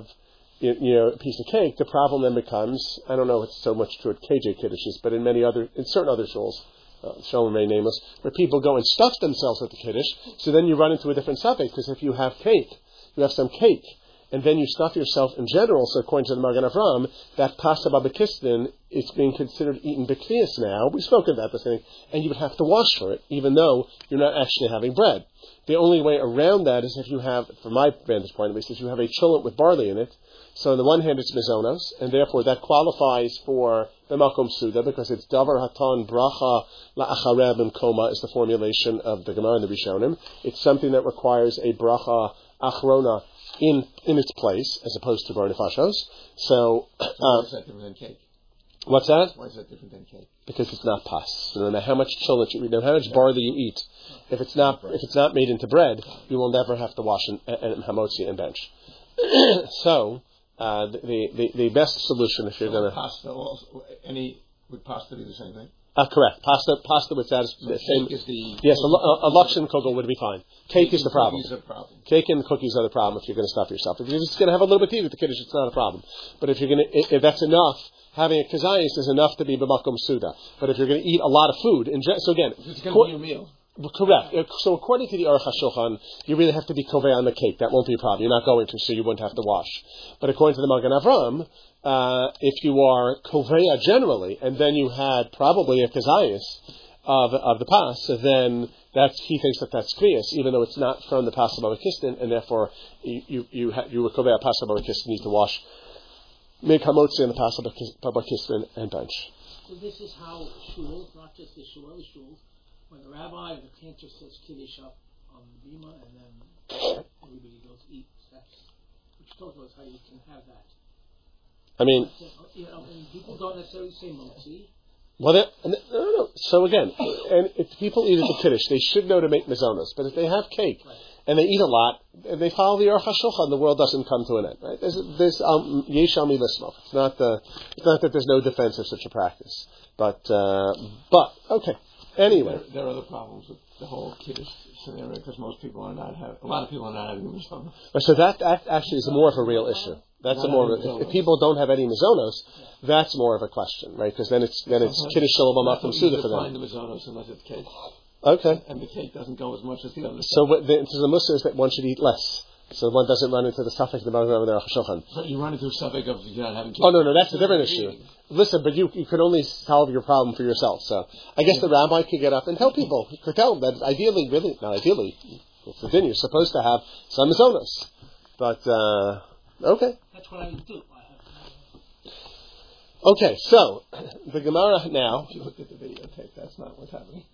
a piece of cake, the problem then becomes, I don't know if it's so much true at KJ kiddushes, but in certain other shuls, Shalom may name us, where people go and stuff themselves at the kiddush, so then you run into a different subject, because if you have cake, you have some cake, and then you stuff yourself in general, so according to the Magen Avram, that pasta babakistin, it's being considered eaten b'kfiyas now. We've spoken about this thing, and you would have to wash for it, even though you're not actually having bread. The only way around that is if you have, from my vantage point at least, if you have a cholent with barley in it. So on the one hand it's mizonos, and therefore that qualifies for the makom suda, because it's davar hatan bracha la'achareb and koma is the formulation of the Gemara and the Rishonim. It's something that requires a bracha achrona in its place, as opposed to bar nefashos. So, why is that different than cake? What's that? Why is that different than cake? Because it's not pas. No matter how much cholent you eat, no matter how much barley you eat, if it's not made into bread, you will never have to wash and hamotzi and bench. So, the best solution if you're going to pasta also, would pasta be the same thing? Correct. Pasta with that is the same. Yes, a lakshan kugel would be fine. Cake is the problem. Cake and cookies are the problem if you're going to stuff yourself. If you're just going to have a little bit of tea with the kiddush, it's not a problem. But if that's enough, having a kazayis is enough to be b'makom suda. But if you're going to eat a lot of food, so again, it's going to be your meal. Correct. So according to the Aruch HaShulchan, you really have to be kovei on the cake. That won't be a problem. You're not going to, so you wouldn't have to wash. But according to the Magen Avram, if you are kovei generally, and then you had probably a kazayis of the pas, so then he thinks that's kriyas, even though it's not from the pas of Babakistin, and therefore you were kovei pas of Babakistin, need to wash, make hamotzi in the pas of Babakistin and bench. So this is how shuls, not just the shul, other shuls, when the rabbi or the cantor says kiddush up on the bima, and then everybody goes to eat steps, which tells us how you can have that. I mean, and people don't necessarily say motzi. Well, no. So again, and if people eat at the kiddush, they should know to make mizonos. But if they have cake and they eat a lot, and they follow the Aruch HaShulchan, the world doesn't come to an end. Right? There's yesh al mi lismov. It's not that there's no defense of such a practice. But okay. Anyway, there are other problems with the whole kiddush scenario because a lot of people are not having mizonos. So that actually is more of a real issue. That's if people don't have any mizonos, that's more of a question, right? Because then it's kiddush shalom amakim suda for them. Find the mizonos unless it's cake. Okay. And the cake doesn't go as much as the other. So the mussar is that one should eat less. So one doesn't run into the suffix of the Magen Avram and the Aruch HaShulchan. But you run into a suffix of you're not having cake. Oh no, that's a different issue. Listen, but you could only solve your problem for yourself. So I guess the rabbi could get up and tell people, could tell them that ideally, really, not ideally, then you're supposed to have some mizonos. But okay. That's what I would do. Okay, so the Gemara now. If you looked at the videotape, that's not what's happening.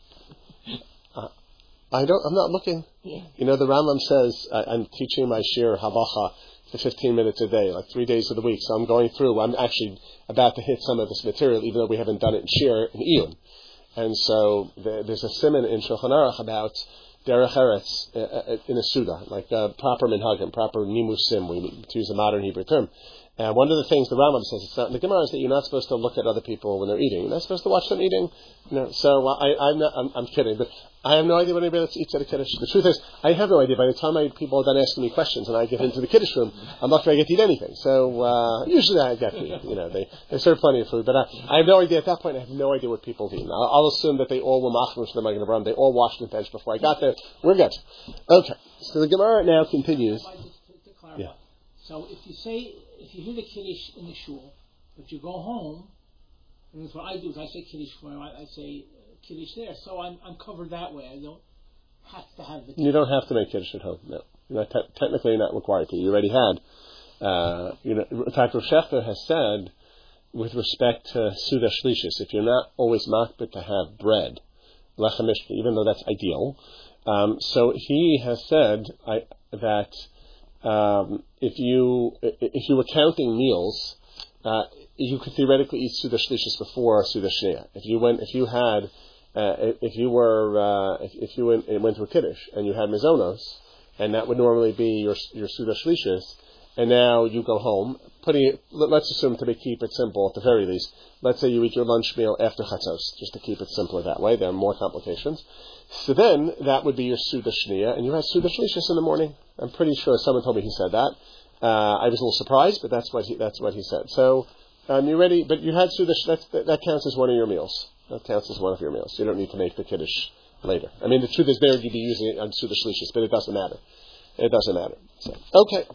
I'm not looking. Yeah. The Rambam says I'm teaching my shir halacha for 15 minutes a day, like 3 days of the week. So I'm going through. I'm actually about to hit some of this material, even though we haven't done it in shir in Iyun. And so there's a siman in Shulchan Aruch about derech eretz in a suda, like proper minhagim, proper nimusim. We use a modern Hebrew term. And one of the things the Rambam says, it's not in the Gemara, is that you're not supposed to look at other people when they're eating. You're not supposed to watch them eating. So I'm kidding, but I have no idea when anybody else eats at a kiddush. The truth is, I have no idea. By the time people are done asking me questions and I get into the kiddush room, I'm not going to get to eat anything. So usually I get to eat. They serve plenty of food, but I have no idea at that point. I have no idea what people eat. I'll assume that they all were machmir to the Magen Avram. They all washed the bench before I got there. We're good. Okay. So the Gemara now continues. To clarify. Yeah. So if you hear the kiddush in the shul, but you go home, and that's what I do is I say kiddush where I say kiddush there, so I'm covered that way. I don't have to have the kiddush. You don't have to make kiddush at home. No, you're not technically not required to. You already had. In fact, Rav Shechter has said, with respect to Suda Shlishis, if you're not always makbid to have bread, lechem mishka, even though that's ideal. So he has said that. If you were counting meals, you could theoretically eat Suda Shlishis before Suda Shneya. If you went to a kiddush and you had mizonos, and that would normally be your Suda Shlishis, and now you go home, let's assume to keep it simple at the very least, let's say you eat your lunch meal after Chatzos, just to keep it simpler that way. There are more complications. So then, that would be your Suda Shniya, and you had Suda Shlishis in the morning. I'm pretty sure someone told me he said that. I was a little surprised, but that's what he said. So, you're ready, but you had Suda, that counts as one of your meals. That counts as one of your meals. You don't need to make the Kiddush later. I mean, the truth is there you'd be using it on Suda Shlishis, but it doesn't matter. It doesn't matter. So, okay.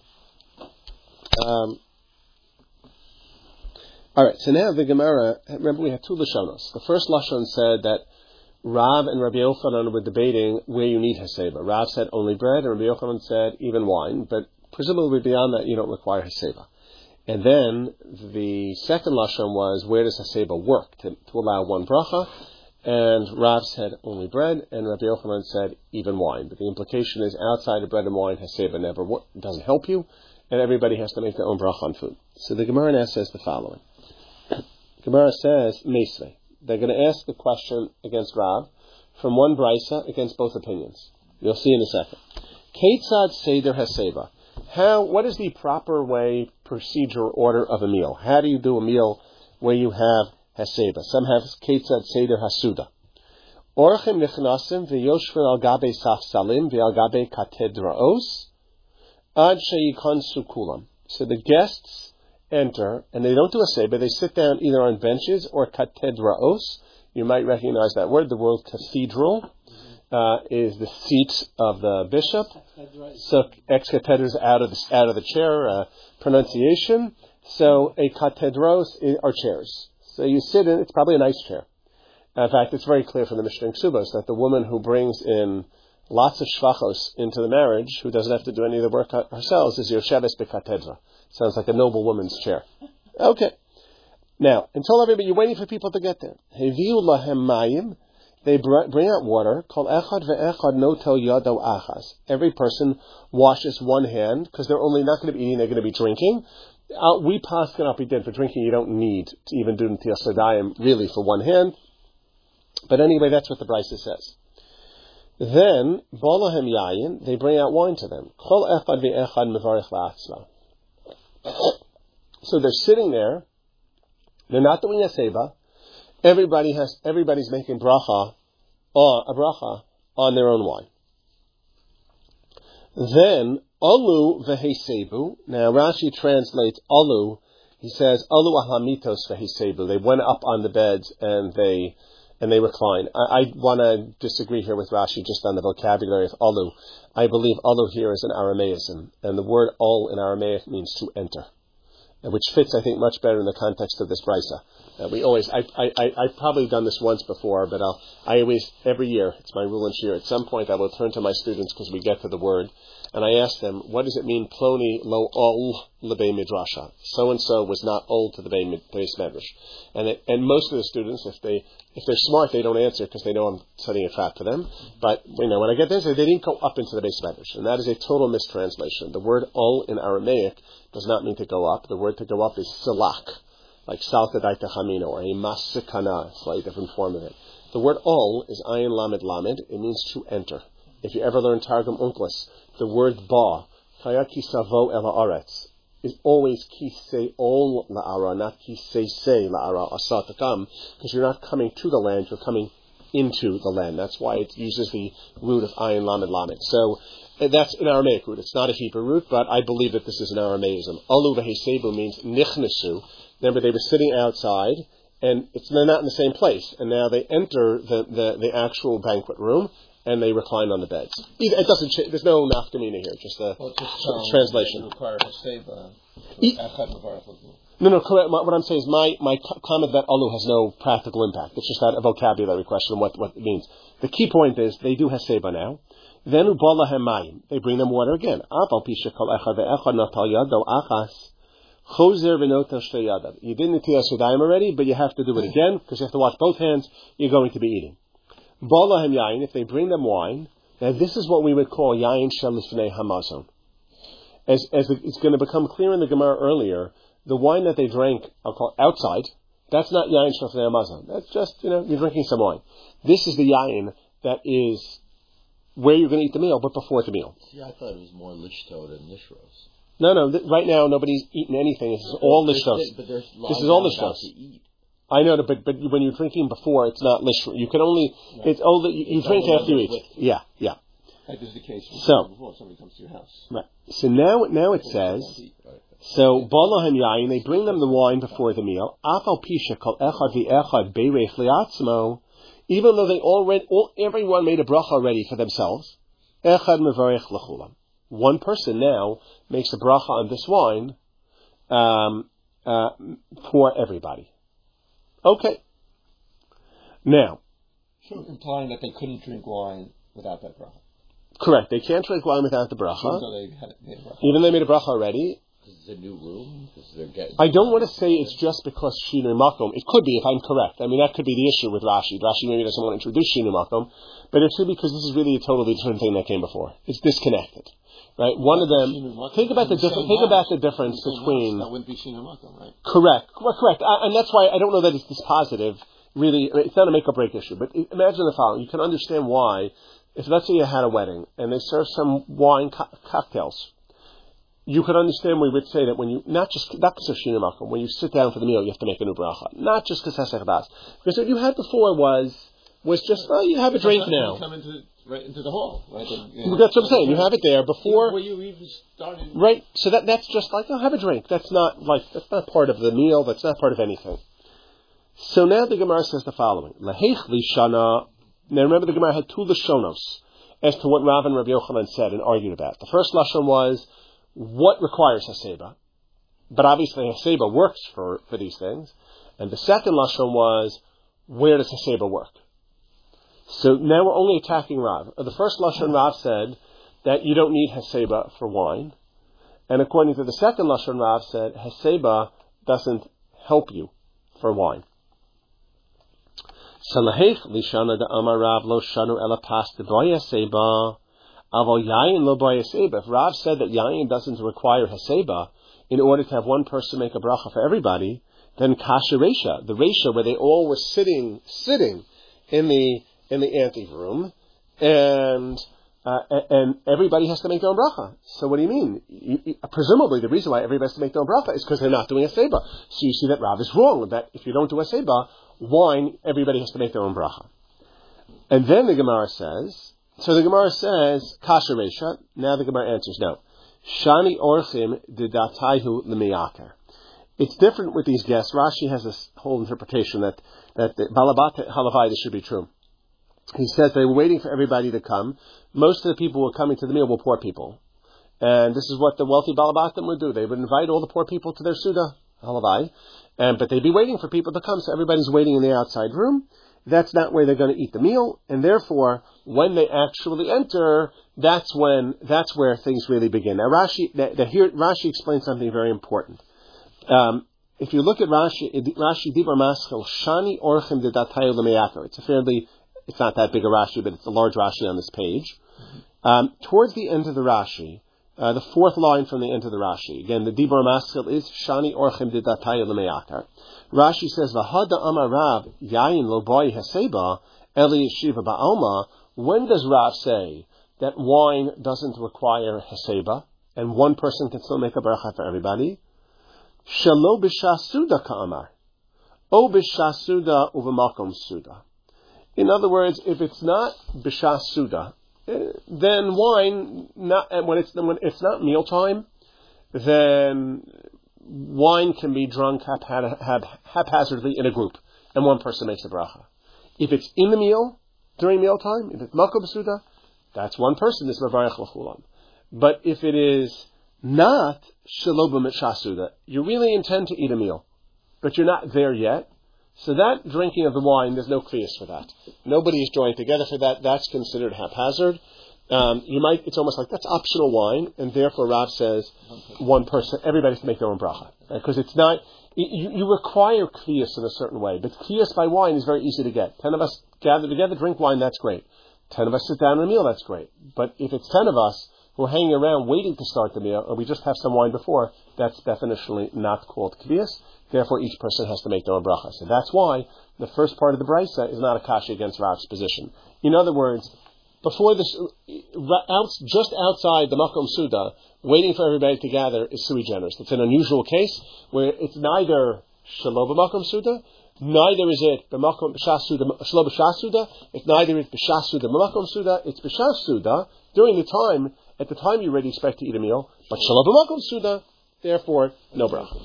All right, so now the Gemara, remember we had two Lashonos. The first Lashon said that Rav and Rabbi Yochanan were debating where you need Haseba. Rav said only bread, and Rabbi Yochanan said even wine, but presumably beyond that you don't require Haseba. And then the second Lashon was where does Haseba work to allow one bracha, and Rav said only bread, and Rabbi Yochanan said even wine. But the implication is outside of bread and wine, Haseba never doesn't help you, and everybody has to make their own bracha on food. So the Gemara now says the following. Gemara says, Meisvei. They're going to ask the question against Rav from one brisa against both opinions. You'll see in a second. Ketzad Seder Haseba. What is the proper way, procedure, order of a meal? How do you do a meal where you have Haseba? Some have Ketzad Seder Hasuda. Orchim Nichnasim v'yoshvin al gabe safsalim v'al gabe katedraos ad sheyikonsu kulam. So the guests enter, and they don't do a seba, they sit down either on benches or katedraos. You might recognize that word. The word cathedral is the seat of the bishop. So ex cathedra is out of the chair pronunciation. So a katedros are chairs. So you sit in, it's probably a nice chair. In fact, it's very clear from the Mishnah in Ksubos that the woman who brings in lots of shvachos into the marriage, who doesn't have to do any of the work herself, is Yosheves Bekatedra. Sounds like a noble woman's chair. Okay. Now, until everybody, you're waiting for people to get there. Heviu lahem mayim. They bring out water. Kol echad ve'echad notel yado achas. Every person washes one hand, because they're only not going to be eating, they're going to be drinking. We paskin up din. For drinking, you don't need to even do Netilas Yadayim really for one hand. But anyway, that's what the Brisa says. Then, bolahem yayin, they bring out wine to them. Kol echad ve'echad mevarich la'atzma. So they're sitting there. They're not doing a seva. Everybody's making a bracha on their own wine. Then alu vehesebu. Now Rashi translates alu. He says alu ahlamitos vehesebu. They went up on the beds and they recline. I want to disagree here with Rashi just on the vocabulary of alu. I believe alu here is an Aramaism, and the word ol in Aramaic means to enter, which fits, I think, much better in the context of this brisa. I've probably done this once before, but I always, every year, it's my rule and shir, at some point I will turn to my students because we get to the word, and I ask them, what does it mean, ploni lo ol lebei midrasha? So-and-so was not ol to the beis medrash. And most of the students, if they're smart, they don't answer because they know I'm setting a trap for them. But, when I get there, they didn't go up into the beis medrash. And that is a total mistranslation. The word ol in Aramaic does not mean to go up. The word to go up is silak, like salkadai techamino, or a masikana, slightly different form of it. The word ol is ayin lamed lamed. It means to enter. If you ever learn Targum Unclus, the word ba, chaya kisavo el haaretz, is always kisei ol la'ara, not kisei se la'ara, asa takam, because you're not coming to the land, you're coming into the land. That's why it uses the root of ayin lamed lamed. So that's an Aramaic root. It's not a Hebrew root, but I believe that this is an Aramaism. Alu vehesebu means nichnesu. Remember, they were sitting outside, and they're not in the same place. And now they enter the actual banquet room, and they recline on the beds. It doesn't change. There's no nafkamina here, just a translation. No, correct. What I'm saying is my comment that alu has no practical impact. It's just a vocabulary question, what it means. The key point is, they do haseba now. Then ubalahem mayim. They bring them water again. You did Netilas Yadayim already, but you have to do it again, because you have to wash both hands, you're going to be eating. Balahem yayin, if they bring them wine, now this is what we would call yayin shel lifnei hamazon. As it's going to become clear in the Gemara earlier, the wine that they drank, I'll call outside, that's not yayin shel lifnei hamazon. That's just, you're drinking some wine. This is the yayin that is where you're going to eat the meal, but before the meal. See, I thought it was more lishto than nishros. No, right now nobody's eating anything. This is all lishtos. This is all lishtos. I know, but when you're drinking before, it's not lishros. You can only, it's only, you drink after you eat. Yeah. That is the case before somebody comes to your house. Right. So now it says, so Balahem Yain, they bring them the wine before the meal. Afal Pisha kol echad v'echad beirech liatzmo, even though everyone made a bracha already for themselves. Echad mevarech lechulam. One person now makes a bracha on this wine for everybody. Okay. Now, so implying that they couldn't drink wine without that bracha. Correct. They can't drink wine without the bracha. Even though they made a bracha already. Because it's a new room. I don't want to say it's just because Shinu Makom. It could be, if I'm correct. I mean, that could be the issue with Rashi. Rashi maybe doesn't want to introduce Shinu Makom, but it's really because this is really a totally different thing that came before. It's disconnected, right? One of them. Think about the difference between. That wouldn't be Shinu Makom, right? Correct. And that's why I don't know that it's this positive. Really, it's not a make or break issue. But imagine the following: you can understand why. If let's say you had a wedding and they serve some wine cocktails, you could understand we would say that when you, not because of Shinu Makom, when you sit down for the meal, you have to make a new bracha. Not just because Hesech Bas. Because what you had before was just, you have a drink now. You come right into the hall. Right? That's what I'm saying. You have it there before. Where you even started. Right. So that's just like, have a drink. That's not part of the meal. That's not part of anything. So now the Gemara says the following. Lahech lishana. Now remember the Gemara had two Lashonos as to what Rav and Rabbi Yochanan said and argued about. The first Lashon was, what requires Haseba? But obviously Haseba works for these things. And the second Lashon was, where does Haseba work? So now we're only attacking Rav. The first Lashon Rav said that you don't need Haseba for wine. And according to the second Lashon Rav said, Haseba doesn't help you for wine. Salahech lishana da amar Rav lo shanu ela pasta boyaseba avol yayin lo boyaseba. If Rav said that yayin doesn't require haseba in order to have one person make a bracha for everybody, then kasha reisha, the reisha where they all were sitting in the anteroom, and everybody has to make their own bracha. So what do you mean? Presumably the reason why everybody has to make their own bracha is because they're not doing a seba. So you see that Rav is wrong, that if you don't do a seba, wine, everybody has to make their own bracha. And then the Gemara says, Kasha Reisha, now the Gemara answers, no. Shani Orchim Didataihu L'Meyaker. It's different with these guests. Rashi has this whole interpretation that the Balabat Halavai, this should be true. He says they were waiting for everybody to come. Most of the people who were coming to the meal were poor people. And this is what the wealthy Balabatim would do. They would invite all the poor people to their Suda, Halavai. But they'd be waiting for people to come, so everybody's waiting in the outside room. That's not where they're going to eat the meal, and therefore, when they actually enter, that's where things really begin. Now, Rashi explains something very important. If you look at Rashi Dibur Maschil, Shani Orchim Dedatayu L'Meyaker. It's not that big a Rashi, but it's a large Rashi on this page. Towards the end of the Rashi, the fourth line from the end of the Rashi. Again, the Dibur Maschil is Shani Orchim Dedatayu L'Meyaker. Rashi says, V'hada Amar Rav Yayin Lo Boy Haseba Eli Yeshiva Ba'alma. When does Rav say that wine doesn't require Haseba and one person can still make a bracha for everybody? Shalo b'shasuda ka'amar, o b'shasuda uv'makom suda. In other words, if it's not b'shasuda, then wine, when it's not mealtime, then wine can be drunk haphazardly in a group, and one person makes a bracha. If it's in the meal, during mealtime, if it's makom suda, that's one person is mevarech l'chulam. But if it is not shelo b'mishasuda, you really intend to eat a meal, but you're not there yet, so that drinking of the wine, there's no kriyas for that. Nobody is joined together for that. That's considered haphazard. It's almost like that's optional wine, and therefore Rav says one person, everybody has to make their own bracha, because it's not. You require kriyas in a certain way, but kriyas by wine is very easy to get. 10 of us gather together, drink wine, that's great. 10 of us sit down at a meal, that's great. But if it's 10 of us who are hanging around waiting to start the meal, or we just have some wine before, that's definitionally not called kriyas. Therefore, each person has to make their own bracha. So that's why the first part of the brisa is not a kasha against Rav's position. In other words, before this, just outside the Makom Suda, waiting for everybody to gather is sui generis. It's an unusual case where it's neither Shelo b'Makom Suda, neither is it b'Makom B'Shas Suda, Shelo B'Shas Suda, it's neither is B'Shas Suda b'Makom Suda, it's B'Shas Suda during the time, at the time you already expect to eat a meal, but Shelo b'Makom Suda, therefore, no bracha.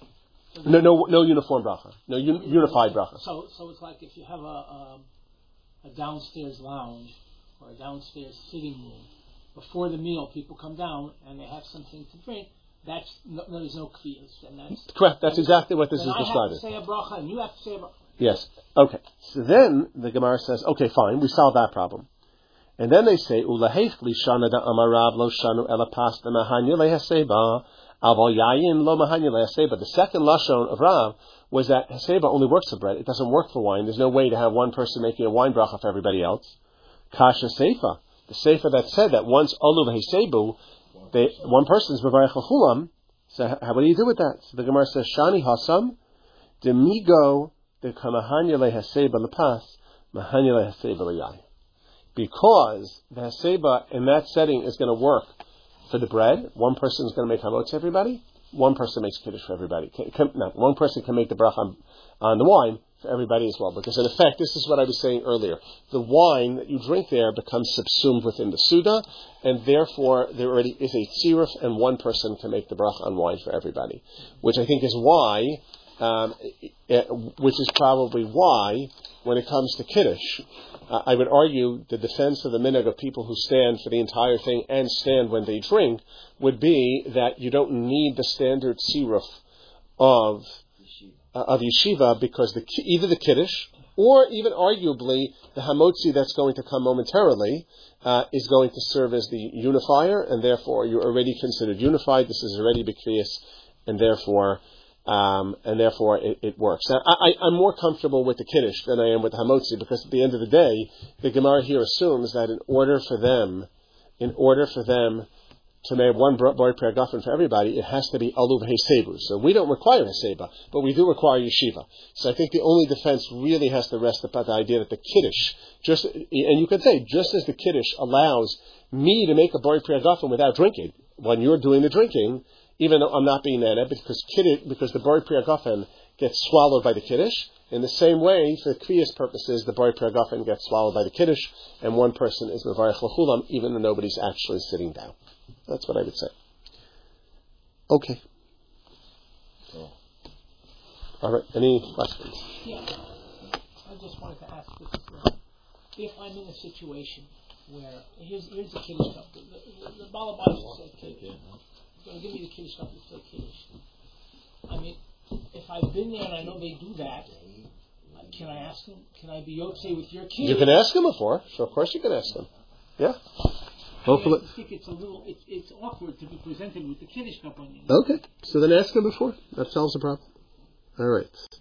No uniform bracha. No unified bracha. So it's like if you have a downstairs lounge or a downstairs sitting room. Before the meal, people come down and they have something to drink. There's no kviyas, and that's correct. That's exactly what this is describing. I have to say a bracha, and you have to say a bracha. Yes. Okay. So then the Gemara says, okay, fine, we solved that problem. And then they say, Ulahefli shana da amarav lo shanu ela pasta mahanya lehaseba aval yayin lo mahanya lehaseba. The second lashon of Rav was that haseba only works for bread. It doesn't work for wine. There's no way to have one person making a wine bracha for everybody else. Kasha seifa. The seifa that said that once olu v'hesebu, one person is mevarech l'chulam. So what do you do with that? So the Gemara says, Shani hasam demigo de kamahanya lehaseba lepas mahanya lehaseba leyai. Because the haseba in that setting is going to work for the bread. One person is going to make hamotz for everybody. One person makes kiddush for everybody. One person can make the bracha on the wine for everybody as well. Because in effect, this is what I was saying earlier. The wine that you drink there becomes subsumed within the Suda, and therefore there already is a tziruf, and one person can make the bracha on wine for everybody. Which I think is why, which is probably why, when it comes to kiddush, I would argue the defense of the minhag of people who stand for the entire thing and stand when they drink would be that you don't need the standard tziruf of yeshiva, because either the kiddush or even arguably the hamotzi that's going to come momentarily is going to serve as the unifier, and therefore you're already considered unified. This is already b'kriyas, and therefore it works. Now, I'm more comfortable with the kiddush than I am with the hamotzi, because at the end of the day, the Gemara here assumes that in order for them to make one bar pragafen for everybody, it has to be aluv hesebu. So we don't require heseba, but we do require yeshiva. So I think the only defense really has to rest upon the idea that the kiddush, and you could say, just as the kiddush allows me to make a bar pragafen without drinking, when you're doing the drinking, even though I'm not being nana, because the bar pragafen gets swallowed by the kiddush. In the same way, for kriyas purposes, the bar pragafen gets swallowed by the kiddush, and one person is mevarech l'chulam, even though nobody's actually sitting down. That's what I would say. Okay. Cool. All right. Any questions? Yeah. I just wanted to ask this. If I'm in a situation where, here's the kiddush cup. The balabai said kiddush. Give me the kiddush cup that said kiddush. I mean, if I've been there and I know they do that, can I ask them? Can I be yotzei with your kiddush? You can ask them before. So of course you can ask them. Yeah. Hopefully. I think it's it's awkward to be presented with the kiddush cup on you. Okay, so then ask them before. That solves the problem. All right.